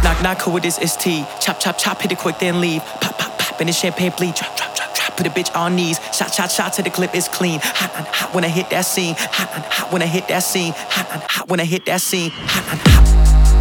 knock, who it is, it's T. Chop, chop, chop, hit it quick, then leave. Pop, pop, pop, and the champagne bleed. Drop, drop, drop, drop, put a bitch on knees. Shot, shot, shot till the clip is clean. Hot, hot, hot when I hit that scene. Hot, hot, hot when I hit that scene. Hot, hot, hot when I hit that scene. Hot, hot, hot.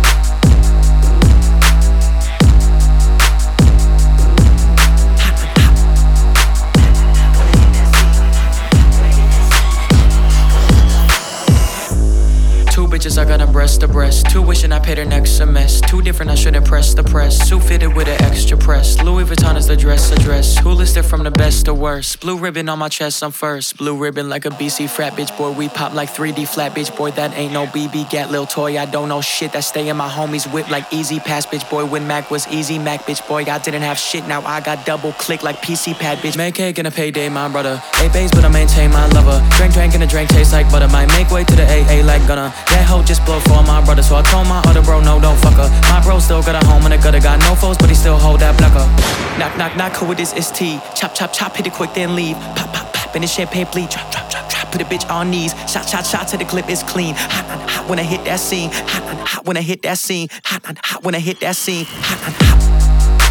Bitches, I got them breast to breast. Two wishing I paid her next semester. Two different, I shouldn't press the press. Suit fitted with an extra press. Louis Vuitton is the dress address. Who listed from the best to worst? Blue ribbon on my chest, I'm first. Blue ribbon like a BC frat bitch boy. We pop like 3D flat bitch boy. That ain't no BB gat lil toy. I don't know shit that stay in my homies whip like easy pass bitch boy. When Mac was easy Mac bitch boy. I didn't have shit, now I got double click like PC pad bitch. Make cake in a payday, my brother. 8 bays, but I maintain my lover. Drink and a drink taste like butter. Might make way to the AA like Gunna. That hoe just blow for my brother, so I told my other bro, no, don't fuck her. My bro still got a home in the gutter, got no foes, but he still hold that blocker. Knock, knock, knock, who it is, it's T. Chop, chop, chop, hit it quick, then leave. Pop, pop, pop, and the champagne bleed. Drop, drop, drop, drop, put a bitch on knees. Shot, shot, shot till the clip is clean. Hot, hot, hot when I hit that scene. Hot, hot, hot when I hit that scene. Hot, hot, hot when I hit that scene. Hot, hot, hot.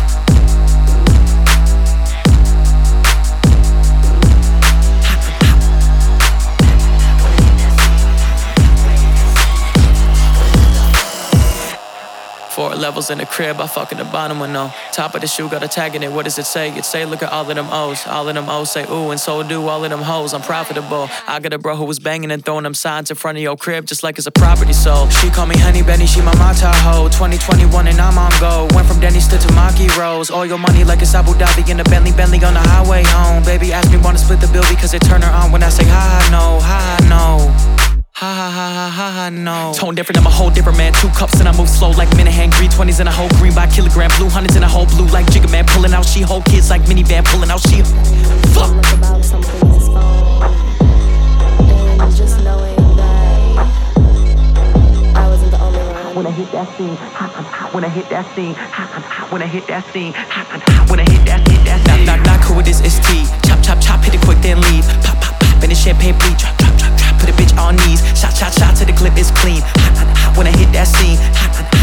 Four levels in the crib, I fuck in the bottom with no. Top of the shoe, got a tag in it, what does it say? It say, look at all of them O's. All of them O's say, ooh, and so do all of them hoes. I'm profitable. I got a bro who was banging and throwing them signs in front of your crib just like it's a property sold. She call me Honey Benny, she my Tahoe. 2021 and I'm on go. Went from Denny's to Tamaki Rose. All your money like it's Abu Dhabi in a Bentley on the highway home. Baby asked me wanna split the bill because it turn her on when I say ha no, ha no. Ha ha ha ha ha ha no. Tone different, I'm a whole different man. 2 cups and I move slow like Minahan. Green 20s in a whole green by kilogram. Blue hundreds in a whole blue like Jigga Man. Pulling out She-Hulk kids like minivan. Pulling out She. Fuck. About some things is fun. And just knowing that I wasn't the only one. When I hit that scene, hot, hot, hot. When I hit that scene, hot, hot, hot. When I hit that scene, hot, hot, hot. When I hit that scene. Knock, knock, knock. Who it is? It's T. Chop, chop, chop. Hit it quick, then leave. Pop, pop, pop. And the champagne bleed. Drop, drop, drop, drop. Put a bitch on knees. Shot, shot, shot till the clip is clean. Hot, hot, hot when I hit that scene. Hot, hot, hot.